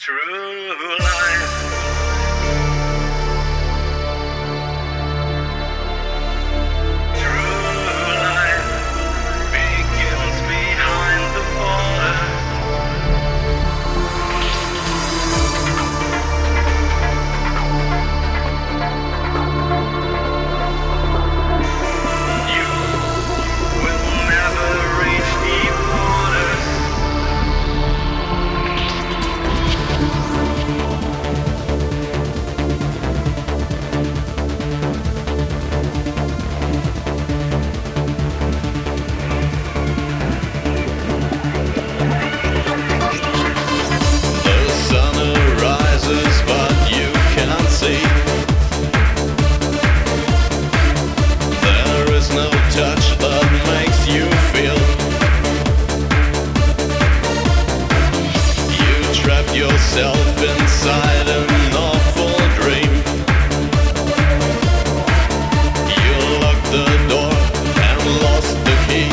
True life. True life begins behind the border. You will never reach deep waters. The sun arises, but you cannot see. There is no touch that makes you feel. You trapped yourself inside an awful dream. You locked the door and lost the key.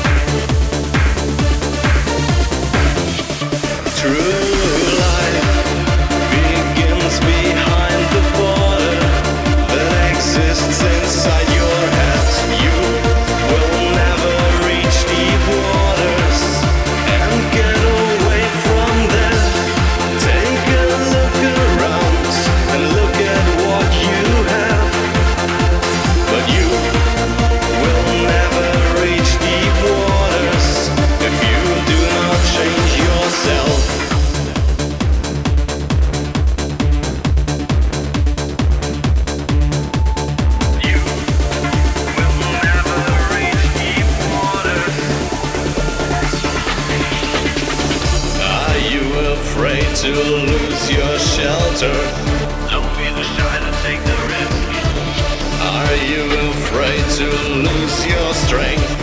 True life begins behind the border that exists inside your head. You will never reach deep waters and get away from there. Take a look around and look at what you have. But you will never reach deep waters if you do not change yourself. You will never reach deep waters. Are you afraid to lose your shelter? Don't be the shy to take the risk. Are you afraid to lose your strength?